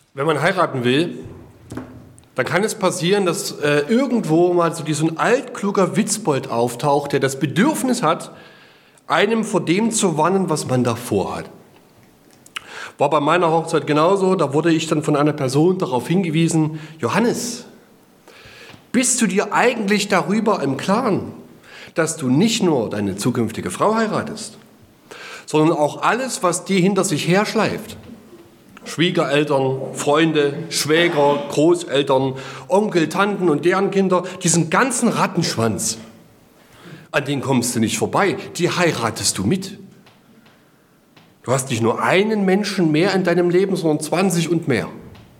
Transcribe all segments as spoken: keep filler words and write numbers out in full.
Wenn man heiraten will, dann kann es passieren, dass äh, irgendwo mal so ein altkluger Witzbold auftaucht, der das Bedürfnis hat, einem vor dem zu warnen, was man davor hat. War bei meiner Hochzeit genauso, da wurde ich dann von einer Person darauf hingewiesen: Johannes, bist du dir eigentlich darüber im Klaren, dass du nicht nur deine zukünftige Frau heiratest, sondern auch alles, was die hinter sich herschleift? Schwiegereltern, Freunde, Schwäger, Großeltern, Onkel, Tanten und deren Kinder, diesen ganzen Rattenschwanz, an den kommst du nicht vorbei, die heiratest du mit. Du hast nicht nur einen Menschen mehr in deinem Leben, sondern zwanzig und mehr.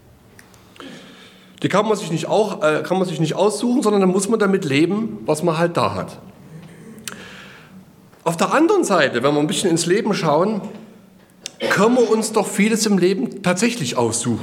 Die kann man sich nicht, auch, äh, kann man sich nicht aussuchen, sondern dann muss man damit leben, was man halt da hat. Auf der anderen Seite, wenn wir ein bisschen ins Leben schauen, können wir uns doch vieles im Leben tatsächlich aussuchen.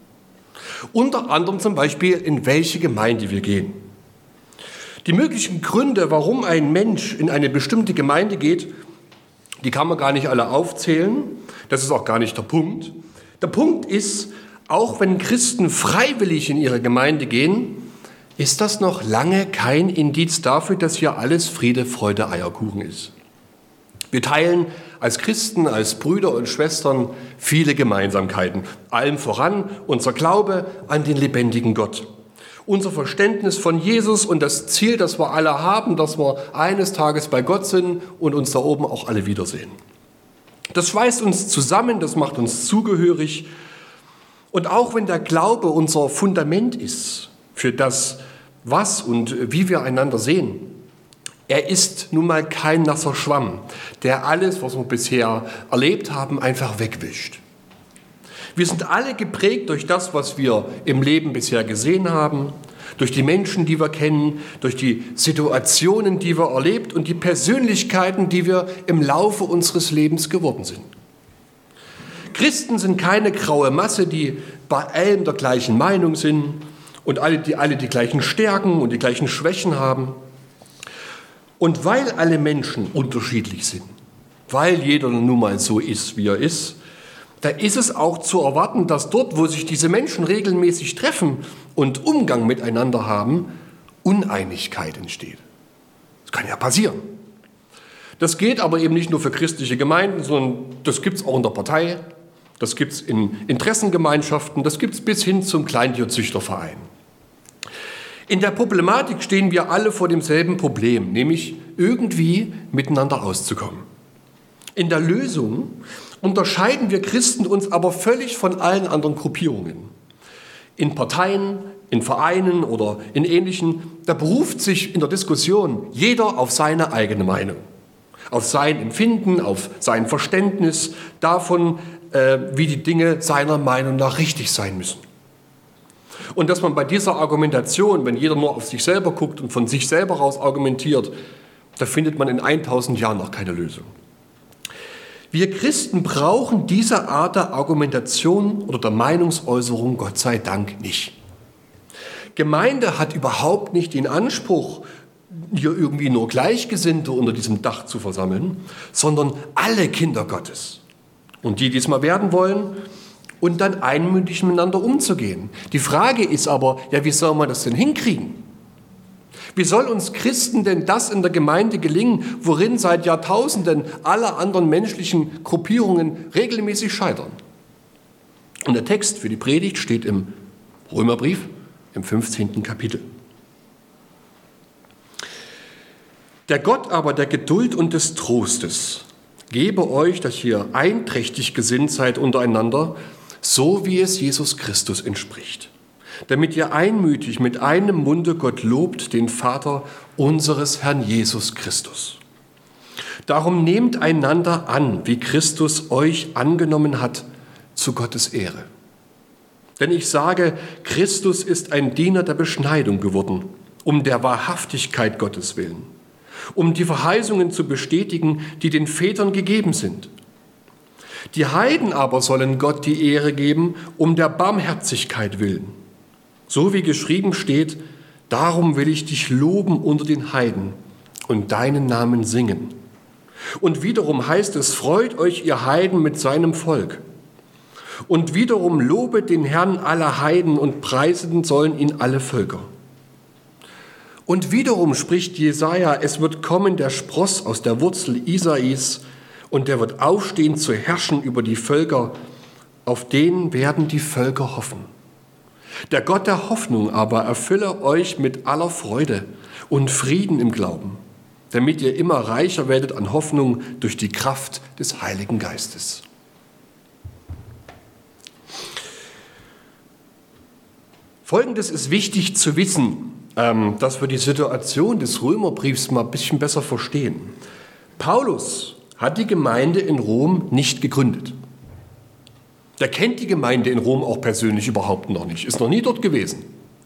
Unter anderem zum Beispiel, in welche Gemeinde wir gehen. Die möglichen Gründe, warum ein Mensch in eine bestimmte Gemeinde geht, die kann man gar nicht alle aufzählen. Das ist auch gar nicht der Punkt. Der Punkt ist, auch wenn Christen freiwillig in ihre Gemeinde gehen, ist das noch lange kein Indiz dafür, dass hier alles Friede, Freude, Eierkuchen ist. Wir teilen als Christen, als Brüder und Schwestern viele Gemeinsamkeiten. Allem voran unser Glaube an den lebendigen Gott. Unser Verständnis von Jesus und das Ziel, das wir alle haben, dass wir eines Tages bei Gott sind und uns da oben auch alle wiedersehen. Das schweißt uns zusammen, das macht uns zugehörig. Und auch wenn der Glaube unser Fundament ist für das, was und wie wir einander sehen, er ist nun mal kein nasser Schwamm, der alles, was wir bisher erlebt haben, einfach wegwischt. Wir sind alle geprägt durch das, was wir im Leben bisher gesehen haben, durch die Menschen, die wir kennen, durch die Situationen, die wir erlebt und die Persönlichkeiten, die wir im Laufe unseres Lebens geworden sind. Christen sind keine graue Masse, die bei allem der gleichen Meinung sind und alle die, alle die gleichen Stärken und die gleichen Schwächen haben. Und weil alle Menschen unterschiedlich sind, weil jeder nun mal so ist, wie er ist, da ist es auch zu erwarten, dass dort, wo sich diese Menschen regelmäßig treffen und Umgang miteinander haben, Uneinigkeit entsteht. Das kann ja passieren. Das geht aber eben nicht nur für christliche Gemeinden, sondern das gibt es auch in der Partei, das gibt es in Interessengemeinschaften, das gibt es bis hin zum Kleintierzüchterverein. In der Problematik stehen wir alle vor demselben Problem, nämlich irgendwie miteinander auszukommen. In der Lösung unterscheiden wir Christen uns aber völlig von allen anderen Gruppierungen. In Parteien, in Vereinen oder in Ähnlichen, da beruft sich in der Diskussion jeder auf seine eigene Meinung, auf sein Empfinden, auf sein Verständnis davon, äh, wie die Dinge seiner Meinung nach richtig sein müssen. Und dass man bei dieser Argumentation, wenn jeder nur auf sich selber guckt und von sich selber raus argumentiert, da findet man in tausend Jahren noch keine Lösung. Wir Christen brauchen diese Art der Argumentation oder der Meinungsäußerung Gott sei Dank nicht. Gemeinde hat überhaupt nicht den Anspruch, hier irgendwie nur Gleichgesinnte unter diesem Dach zu versammeln, sondern alle Kinder Gottes. Und die, die es mal werden wollen, und dann einmütig miteinander umzugehen. Die Frage ist aber, ja, wie soll man das denn hinkriegen? Wie soll uns Christen denn das in der Gemeinde gelingen, worin seit Jahrtausenden alle anderen menschlichen Gruppierungen regelmäßig scheitern? Und der Text für die Predigt steht im Römerbrief, im fünfzehnten Kapitel. Der Gott aber der Geduld und des Trostes gebe euch, dass ihr einträchtig gesinnt seid untereinander, so wie es Jesus Christus entspricht, damit ihr einmütig mit einem Munde Gott lobt, den Vater unseres Herrn Jesus Christus. Darum nehmt einander an, wie Christus euch angenommen hat, zu Gottes Ehre. Denn ich sage, Christus ist ein Diener der Beschneidung geworden, um der Wahrhaftigkeit Gottes willen, um die Verheißungen zu bestätigen, die den Vätern gegeben sind. Die Heiden aber sollen Gott die Ehre geben, um der Barmherzigkeit willen. So wie geschrieben steht, darum will ich dich loben unter den Heiden und deinen Namen singen. Und wiederum heißt es, freut euch ihr Heiden mit seinem Volk. Und wiederum lobet den Herrn alle Heiden und preisen sollen ihn alle Völker. Und wiederum spricht Jesaja, es wird kommen der Spross aus der Wurzel Isais und der wird aufstehen zu herrschen über die Völker, auf den werden die Völker hoffen. Der Gott der Hoffnung aber erfülle euch mit aller Freude und Frieden im Glauben, damit ihr immer reicher werdet an Hoffnung durch die Kraft des Heiligen Geistes. Folgendes ist wichtig zu wissen, dass wir die Situation des Römerbriefs mal ein bisschen besser verstehen. Paulus hat die Gemeinde in Rom nicht gegründet. Der kennt die Gemeinde in Rom auch persönlich überhaupt noch nicht, ist noch nie dort gewesen.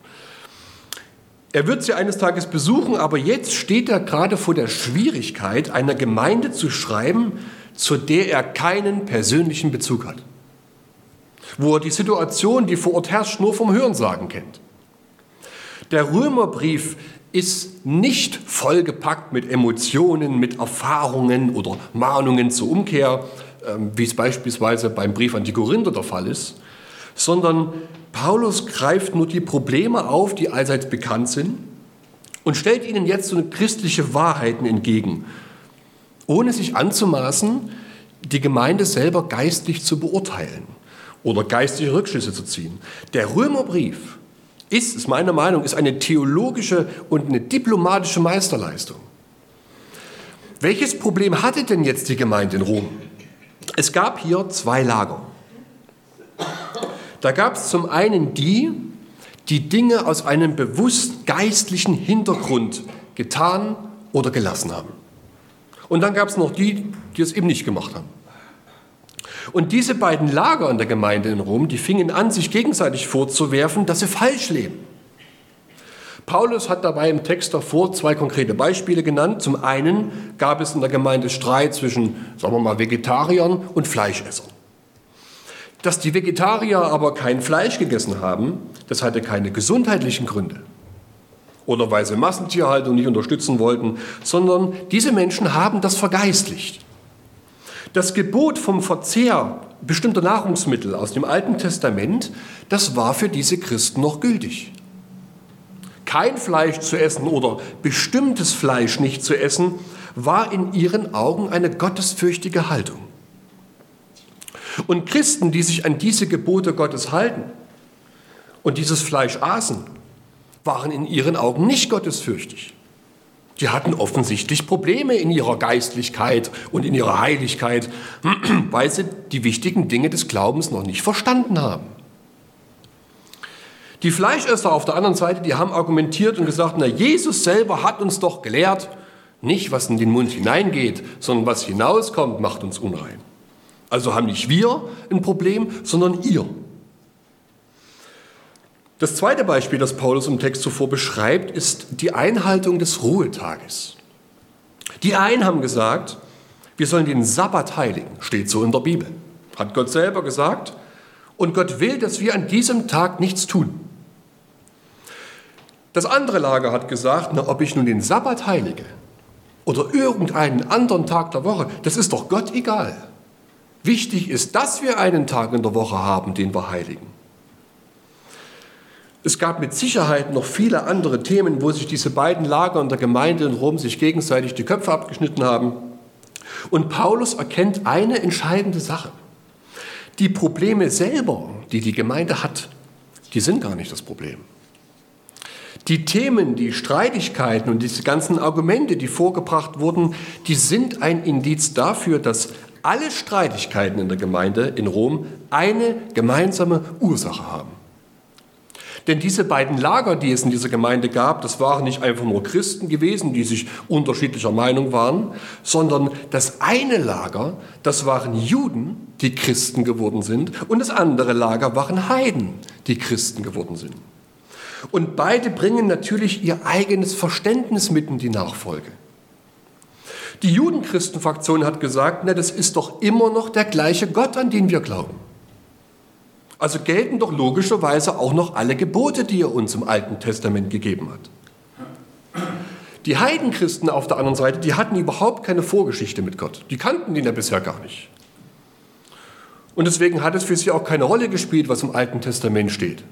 Er wird sie eines Tages besuchen, aber jetzt steht er gerade vor der Schwierigkeit, einer Gemeinde zu schreiben, zu der er keinen persönlichen Bezug hat. Wo er die Situation, die vor Ort herrscht, nur vom Hörensagen kennt. Der Römerbrief ist nicht vollgepackt mit Emotionen, mit Erfahrungen oder Mahnungen zur Umkehr, wie es beispielsweise beim Brief an die Korinther der Fall ist, sondern Paulus greift nur die Probleme auf, die allseits bekannt sind, und stellt ihnen jetzt so christliche Wahrheiten entgegen, ohne sich anzumaßen, die Gemeinde selber geistlich zu beurteilen oder geistliche Rückschlüsse zu ziehen. Der Römerbrief ist, ist meine Meinung, ist eine theologische und eine diplomatische Meisterleistung. Welches Problem hatte denn jetzt die Gemeinde in Rom? Es gab hier zwei Lager. Da gab es zum einen die, die Dinge aus einem bewusst geistlichen Hintergrund getan oder gelassen haben. Und dann gab es noch die, die es eben nicht gemacht haben. Und diese beiden Lager in der Gemeinde in Rom, die fingen an, sich gegenseitig vorzuwerfen, dass sie falsch leben. Paulus hat dabei im Text davor zwei konkrete Beispiele genannt. Zum einen gab es in der Gemeinde Streit zwischen, sagen wir mal, Vegetariern und Fleischessern. Dass die Vegetarier aber kein Fleisch gegessen haben, das hatte keine gesundheitlichen Gründe. Oder weil sie Massentierhaltung nicht unterstützen wollten, sondern diese Menschen haben das vergeistlicht. Das Gebot vom Verzehr bestimmter Nahrungsmittel aus dem Alten Testament, das war für diese Christen noch gültig. Kein Fleisch zu essen oder bestimmtes Fleisch nicht zu essen, war in ihren Augen eine gottesfürchtige Haltung. Und Christen, die sich an diese Gebote Gottes halten und dieses Fleisch aßen, waren in ihren Augen nicht gottesfürchtig. Die hatten offensichtlich Probleme in ihrer Geistlichkeit und in ihrer Heiligkeit, weil sie die wichtigen Dinge des Glaubens noch nicht verstanden haben. Die Fleischesser auf der anderen Seite, die haben argumentiert und gesagt, na, Jesus selber hat uns doch gelehrt, nicht was in den Mund hineingeht, sondern was hinauskommt, macht uns unrein. Also haben nicht wir ein Problem, sondern ihr. Das zweite Beispiel, das Paulus im Text zuvor beschreibt, ist die Einhaltung des Ruhetages. Die einen haben gesagt, wir sollen den Sabbat heiligen, steht so in der Bibel. Hat Gott selber gesagt. Und Gott will, dass wir an diesem Tag nichts tun. Das andere Lager hat gesagt, na, ob ich nun den Sabbat heilige oder irgendeinen anderen Tag der Woche, das ist doch Gott egal. Wichtig ist, dass wir einen Tag in der Woche haben, den wir heiligen. Es gab mit Sicherheit noch viele andere Themen, wo sich diese beiden Lager in der Gemeinde in Rom sich gegenseitig die Köpfe abgeschnitten haben. Und Paulus erkennt eine entscheidende Sache. Die Probleme selber, die die Gemeinde hat, die sind gar nicht das Problem. Die Themen, die Streitigkeiten und diese ganzen Argumente, die vorgebracht wurden, die sind ein Indiz dafür, dass alle Streitigkeiten in der Gemeinde in Rom eine gemeinsame Ursache haben. Denn diese beiden Lager, die es in dieser Gemeinde gab, das waren nicht einfach nur Christen gewesen, die sich unterschiedlicher Meinung waren, sondern das eine Lager, das waren Juden, die Christen geworden sind, und das andere Lager waren Heiden, die Christen geworden sind. Und beide bringen natürlich ihr eigenes Verständnis mit in die Nachfolge. Die Judenchristenfraktion hat gesagt, na, das ist doch immer noch der gleiche Gott, an den wir glauben. Also gelten doch logischerweise auch noch alle Gebote, die er uns im Alten Testament gegeben hat. Die Heidenchristen auf der anderen Seite, die hatten überhaupt keine Vorgeschichte mit Gott. Die kannten ihn ja bisher gar nicht. Und deswegen hat es für sie auch keine Rolle gespielt, was im Alten Testament steht.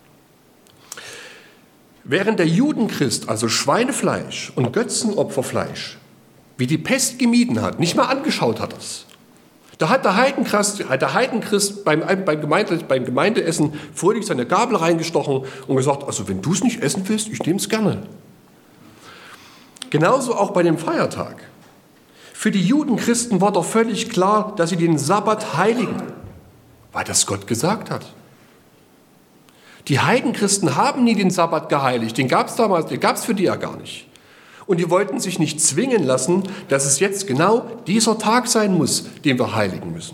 Während der Judenchrist also Schweinefleisch und Götzenopferfleisch wie die Pest gemieden hat, nicht mal angeschaut hat es. Da hat der Heidenchrist, der Heidenchrist beim, beim, Gemeinde, beim Gemeindeessen fröhlich seine Gabel reingestochen und gesagt, also wenn du es nicht essen willst, ich nehme es gerne. Genauso auch bei dem Feiertag. Für die Judenchristen war doch völlig klar, dass sie den Sabbat heiligen, weil das Gott gesagt hat. Die Heidenchristen haben nie den Sabbat geheiligt, den gab es damals, den gab es für die ja gar nicht. Und die wollten sich nicht zwingen lassen, dass es jetzt genau dieser Tag sein muss, den wir heiligen müssen.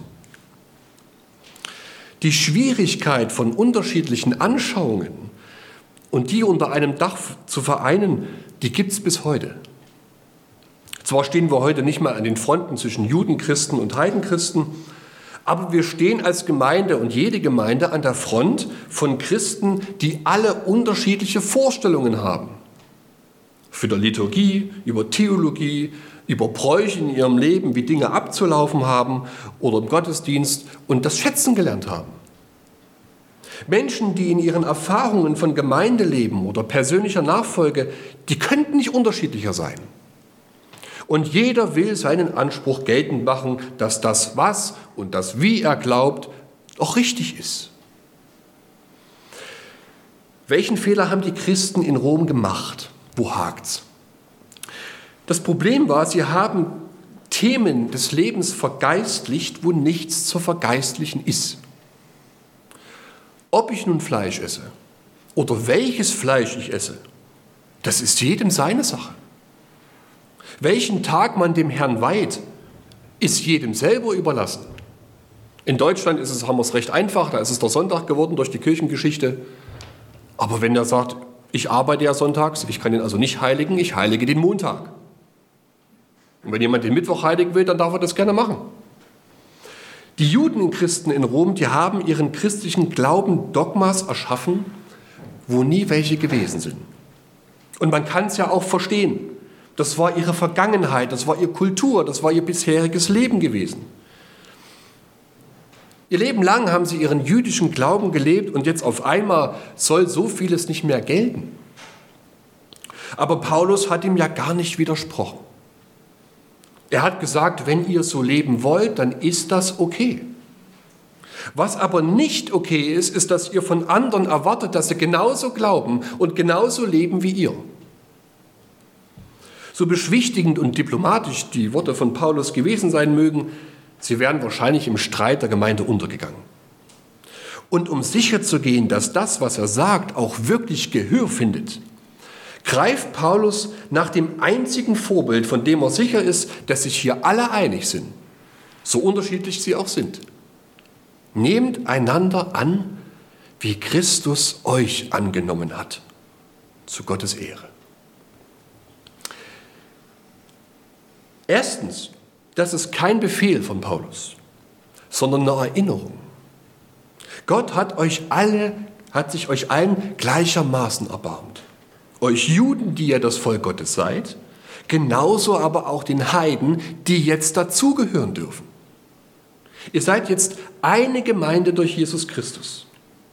Die Schwierigkeit von unterschiedlichen Anschauungen und die unter einem Dach zu vereinen, die gibt es bis heute. Zwar stehen wir heute nicht mal an den Fronten zwischen Judenchristen und Heidenchristen, aber wir stehen als Gemeinde und jede Gemeinde an der Front von Christen, die alle unterschiedliche Vorstellungen haben. Für die Liturgie, über Theologie, über Bräuche in ihrem Leben, wie Dinge abzulaufen haben oder im Gottesdienst und das Schätzen gelernt haben. Menschen, die in ihren Erfahrungen von Gemeindeleben oder persönlicher Nachfolge, die könnten nicht unterschiedlicher sein. Und jeder will seinen Anspruch geltend machen, dass das, was und das, wie er glaubt, auch richtig ist. Welchen Fehler haben die Christen in Rom gemacht? Wo hakt's? Das Problem war, sie haben Themen des Lebens vergeistlicht, wo nichts zu vergeistlichen ist. Ob ich nun Fleisch esse oder welches Fleisch ich esse, das ist jedem seine Sache. Welchen Tag man dem Herrn weiht, ist jedem selber überlassen. In Deutschland ist es, haben wir es recht einfach, da ist es der Sonntag geworden durch die Kirchengeschichte. Aber wenn er sagt, ich arbeite ja sonntags, ich kann ihn also nicht heiligen, ich heilige den Montag. Und wenn jemand den Mittwoch heiligen will, dann darf er das gerne machen. Die Judenchristen in Rom, die haben ihren christlichen Glauben Dogmas erschaffen, wo nie welche gewesen sind. Und man kann es ja auch verstehen. Das war ihre Vergangenheit, das war ihre Kultur, das war ihr bisheriges Leben gewesen. Ihr Leben lang haben sie ihren jüdischen Glauben gelebt und jetzt auf einmal soll so vieles nicht mehr gelten. Aber Paulus hat ihm ja gar nicht widersprochen. Er hat gesagt, wenn ihr so leben wollt, dann ist das okay. Was aber nicht okay ist, ist, dass ihr von anderen erwartet, dass sie genauso glauben und genauso leben wie ihr. So beschwichtigend und diplomatisch die Worte von Paulus gewesen sein mögen, sie wären wahrscheinlich im Streit der Gemeinde untergegangen. Und um sicherzugehen, dass das, was er sagt, auch wirklich Gehör findet, greift Paulus nach dem einzigen Vorbild, von dem er sicher ist, dass sich hier alle einig sind, so unterschiedlich sie auch sind. Nehmt einander an, wie Christus euch angenommen hat, zu Gottes Ehre. Erstens, das ist kein Befehl von Paulus, sondern eine Erinnerung. Gott hat euch alle, hat sich euch allen gleichermaßen erbarmt. Euch Juden, die ihr das Volk Gottes seid, genauso aber auch den Heiden, die jetzt dazugehören dürfen. Ihr seid jetzt eine Gemeinde durch Jesus Christus.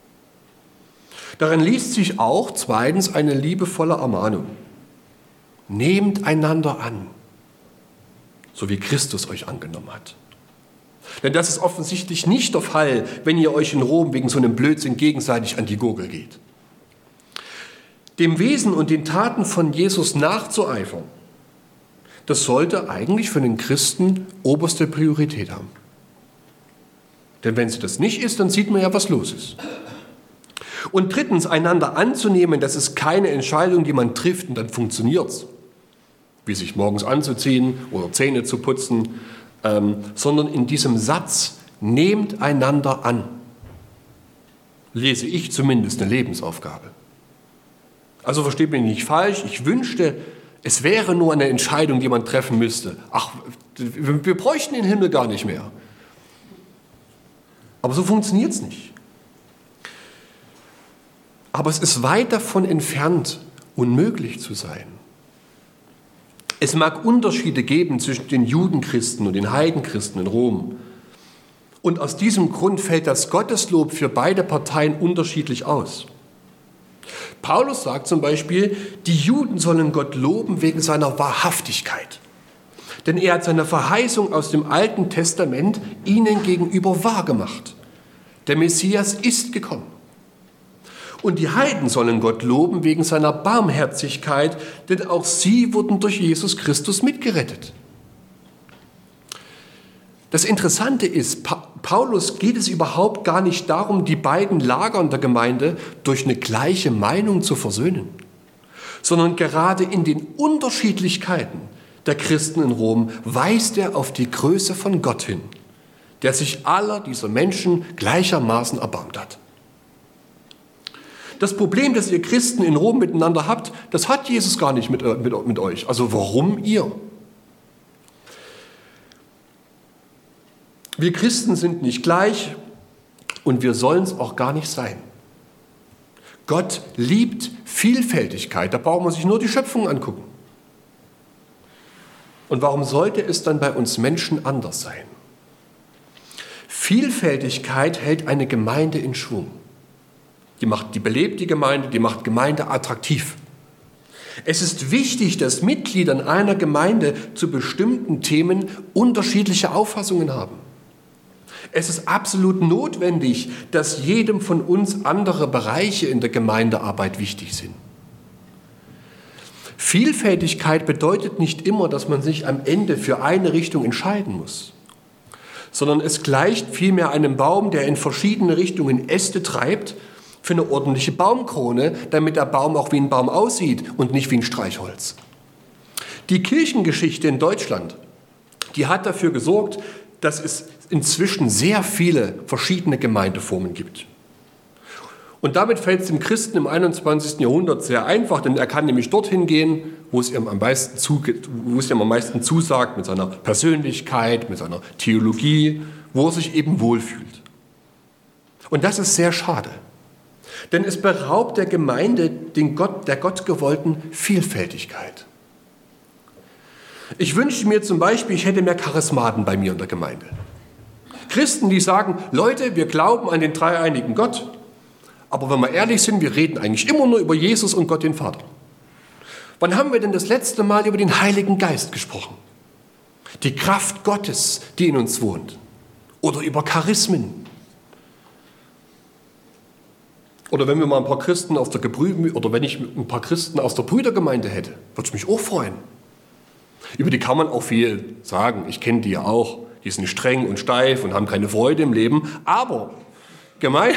Darin liest sich auch zweitens eine liebevolle Ermahnung. Nehmt einander an, so wie Christus euch angenommen hat. Denn das ist offensichtlich nicht der Fall, wenn ihr euch in Rom wegen so einem Blödsinn gegenseitig an die Gurgel geht. Dem Wesen und den Taten von Jesus nachzueifern, das sollte eigentlich für den Christen oberste Priorität haben. Denn wenn sie das nicht ist, dann sieht man ja, was los ist. Und drittens, einander anzunehmen, das ist keine Entscheidung, die man trifft und dann funktioniert es. Wie sich morgens anzuziehen oder Zähne zu putzen, ähm, sondern in diesem Satz, nehmt einander an, lese ich zumindest eine Lebensaufgabe. Also versteht mich nicht falsch, ich wünschte, es wäre nur eine Entscheidung, die man treffen müsste. Ach, wir, wir bräuchten den Himmel gar nicht mehr. Aber so funktioniert es nicht. Aber es ist weit davon entfernt, unmöglich zu sein. Es mag Unterschiede geben zwischen den Judenchristen und den Heidenchristen in Rom. Und aus diesem Grund fällt das Gotteslob für beide Parteien unterschiedlich aus. Paulus sagt zum Beispiel, die Juden sollen Gott loben wegen seiner Wahrhaftigkeit. Denn er hat seine Verheißung aus dem Alten Testament ihnen gegenüber wahrgemacht. Der Messias ist gekommen. Und die Heiden sollen Gott loben wegen seiner Barmherzigkeit, denn auch sie wurden durch Jesus Christus mitgerettet. Das Interessante ist, pa- Paulus geht es überhaupt gar nicht darum, die beiden Lagern der Gemeinde durch eine gleiche Meinung zu versöhnen, sondern gerade in den Unterschiedlichkeiten der Christen in Rom weist er auf die Größe von Gott hin, der sich aller dieser Menschen gleichermaßen erbarmt hat. Das Problem, das ihr Christen in Rom miteinander habt, das hat Jesus gar nicht mit, mit, mit euch. Also warum ihr? Wir Christen sind nicht gleich und wir sollen es auch gar nicht sein. Gott liebt Vielfältigkeit, da braucht man sich nur die Schöpfung angucken. Und warum sollte es dann bei uns Menschen anders sein? Vielfältigkeit hält eine Gemeinde in Schwung. Die, macht, die belebt die Gemeinde, die macht Gemeinde attraktiv. Es ist wichtig, dass Mitglieder einer Gemeinde zu bestimmten Themen unterschiedliche Auffassungen haben. Es ist absolut notwendig, dass jedem von uns andere Bereiche in der Gemeindearbeit wichtig sind. Vielfältigkeit bedeutet nicht immer, dass man sich am Ende für eine Richtung entscheiden muss, sondern es gleicht vielmehr einem Baum, der in verschiedene Richtungen Äste treibt, für eine ordentliche Baumkrone, damit der Baum auch wie ein Baum aussieht und nicht wie ein Streichholz. Die Kirchengeschichte in Deutschland, die hat dafür gesorgt, dass es inzwischen sehr viele verschiedene Gemeindeformen gibt. Und damit fällt es dem Christen im einundzwanzigsten Jahrhundert sehr einfach, denn er kann nämlich dorthin gehen, wo es ihm am meisten, zu, wo es ihm am meisten zusagt, mit seiner Persönlichkeit, mit seiner Theologie, wo er sich eben wohlfühlt. Und das ist sehr schade, denn es beraubt der Gemeinde den Gott, der gottgewollten Vielfältigkeit. Ich wünsche mir zum Beispiel, ich hätte mehr Charismaten bei mir in der Gemeinde. Christen, die sagen, Leute, wir glauben an den dreieinigen Gott, aber wenn wir ehrlich sind, wir reden eigentlich immer nur über Jesus und Gott den Vater. Wann haben wir denn das letzte Mal über den Heiligen Geist gesprochen? Die Kraft Gottes, die in uns wohnt. Oder über Charismen. Oder wenn wir mal ein paar Christen aus der Gebrü- oder wenn ich ein paar Christen aus der Brüdergemeinde hätte, würde ich mich auch freuen. Über die kann man auch viel sagen. Ich kenne die ja auch. Die sind streng und steif und haben keine Freude im Leben. Aber gemein,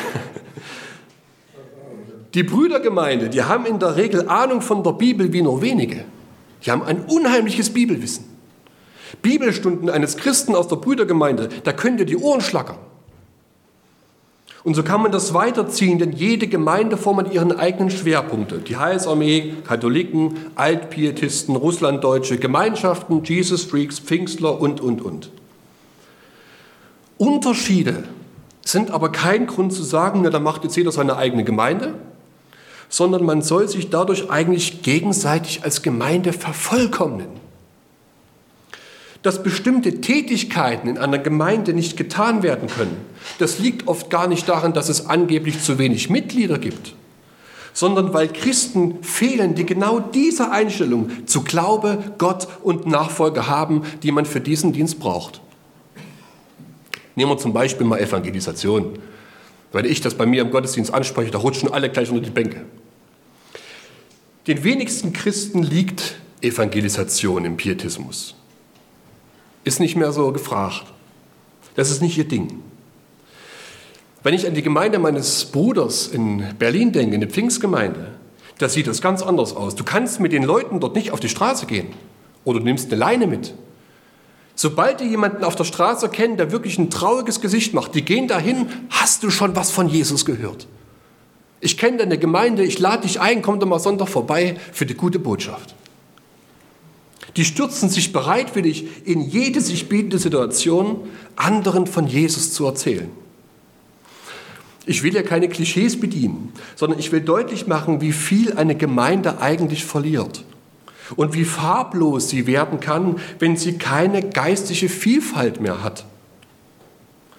die Brüdergemeinde, die haben in der Regel Ahnung von der Bibel wie nur wenige. Die haben ein unheimliches Bibelwissen. Bibelstunden eines Christen aus der Brüdergemeinde, da könnt ihr die Ohren schlackern. Und so kann man das weiterziehen, denn jede Gemeindeform hat ihren eigenen Schwerpunkte. Die Heilsarmee, Katholiken, Altpietisten, Russlanddeutsche, Gemeinschaften, Jesus-Freaks, Pfingstler und, und, und. Unterschiede sind aber kein Grund zu sagen, na, da macht jetzt jeder seine eigene Gemeinde, sondern man soll sich dadurch eigentlich gegenseitig als Gemeinde vervollkommnen. Dass bestimmte Tätigkeiten in einer Gemeinde nicht getan werden können, das liegt oft gar nicht daran, dass es angeblich zu wenig Mitglieder gibt, sondern weil Christen fehlen, die genau diese Einstellung zu Glaube, Gott und Nachfolge haben, die man für diesen Dienst braucht. Nehmen wir zum Beispiel mal Evangelisation. Wenn ich das bei mir im Gottesdienst anspreche, da rutschen alle gleich unter die Bänke. Den wenigsten Christen liegt Evangelisation im Pietismus. Ist nicht mehr so gefragt. Das ist nicht ihr Ding. Wenn ich an die Gemeinde meines Bruders in Berlin denke, in der Pfingstgemeinde, da sieht das ganz anders aus. Du kannst mit den Leuten dort nicht auf die Straße gehen oder du nimmst eine Leine mit. Sobald die jemanden auf der Straße kennen, der wirklich ein trauriges Gesicht macht, die gehen dahin, hast du schon was von Jesus gehört? Ich kenne deine Gemeinde, ich lade dich ein, komm doch mal Sonntag vorbei für die gute Botschaft. Die stürzen sich bereitwillig in jede sich bietende Situation, anderen von Jesus zu erzählen. Ich will ja keine Klischees bedienen, sondern ich will deutlich machen, wie viel eine Gemeinde eigentlich verliert und wie farblos sie werden kann, wenn sie keine geistliche Vielfalt mehr hat.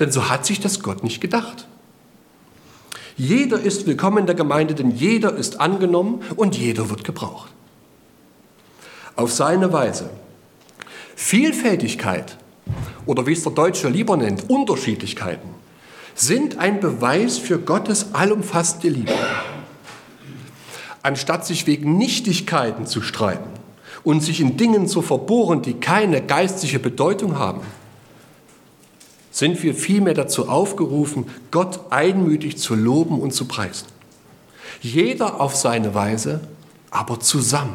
Denn so hat sich das Gott nicht gedacht. Jeder ist willkommen in der Gemeinde, denn jeder ist angenommen und jeder wird gebraucht. Auf seine Weise. Vielfältigkeit oder wie es der Deutsche lieber nennt, Unterschiedlichkeiten, sind ein Beweis für Gottes allumfassende Liebe. Anstatt sich wegen Nichtigkeiten zu streiten und sich in Dingen zu verbohren, die keine geistliche Bedeutung haben, sind wir vielmehr dazu aufgerufen, Gott einmütig zu loben und zu preisen. Jeder auf seine Weise, aber zusammen.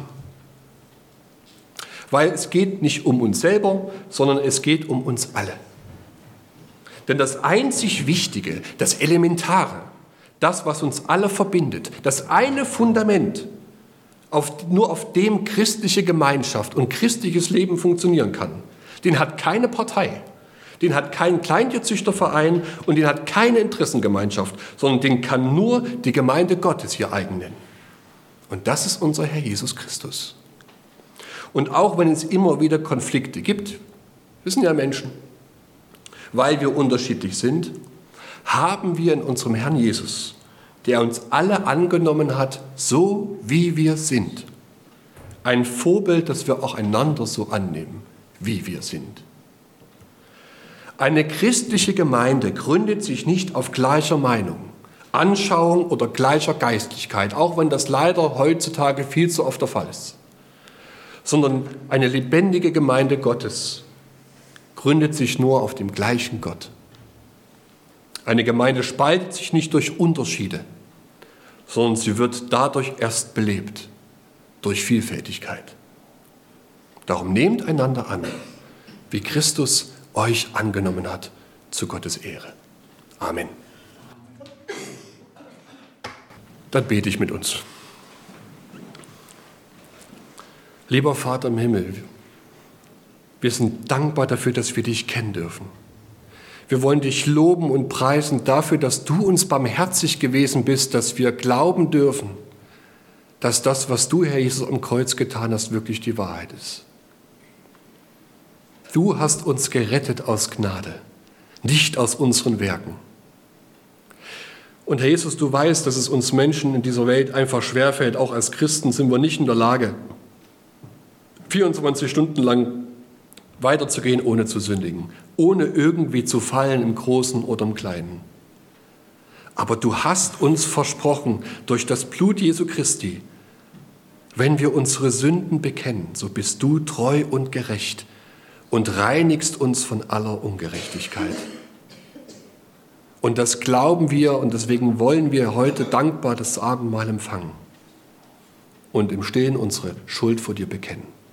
Weil es geht nicht um uns selber, sondern es geht um uns alle. Denn das einzig Wichtige, das Elementare, das, was uns alle verbindet, das eine Fundament, auf, nur auf dem christliche Gemeinschaft und christliches Leben funktionieren kann, den hat keine Partei, den hat kein Kleintierzüchterverein und den hat keine Interessengemeinschaft, sondern den kann nur die Gemeinde Gottes hier eigen nennen. Und das ist unser Herr Jesus Christus. Und auch wenn es immer wieder Konflikte gibt, wissen ja Menschen, weil wir unterschiedlich sind, haben wir in unserem Herrn Jesus, der uns alle angenommen hat, so wie wir sind, ein Vorbild, dass wir auch einander so annehmen, wie wir sind. Eine christliche Gemeinde gründet sich nicht auf gleicher Meinung, Anschauung oder gleicher Geistlichkeit, auch wenn das leider heutzutage viel zu oft der Fall ist, sondern eine lebendige Gemeinde Gottes gründet sich nur auf dem gleichen Gott. Eine Gemeinde spaltet sich nicht durch Unterschiede, sondern sie wird dadurch erst belebt, durch Vielfältigkeit. Darum nehmt einander an, wie Christus euch angenommen hat, zu Gottes Ehre. Amen. Dann bete ich mit uns. Lieber Vater im Himmel, wir sind dankbar dafür, dass wir dich kennen dürfen. Wir wollen dich loben und preisen dafür, dass du uns barmherzig gewesen bist, dass wir glauben dürfen, dass das, was du, Herr Jesus, am Kreuz getan hast, wirklich die Wahrheit ist. Du hast uns gerettet aus Gnade, nicht aus unseren Werken. Und Herr Jesus, du weißt, dass es uns Menschen in dieser Welt einfach schwerfällt. Auch als Christen sind wir nicht in der Lage, vierundzwanzig Stunden lang weiterzugehen, ohne zu sündigen, ohne irgendwie zu fallen im Großen oder im Kleinen. Aber du hast uns versprochen, durch das Blut Jesu Christi, wenn wir unsere Sünden bekennen, so bist du treu und gerecht und reinigst uns von aller Ungerechtigkeit. Und das glauben wir und deswegen wollen wir heute dankbar das Abendmahl empfangen und im Stillen unsere Schuld vor dir bekennen.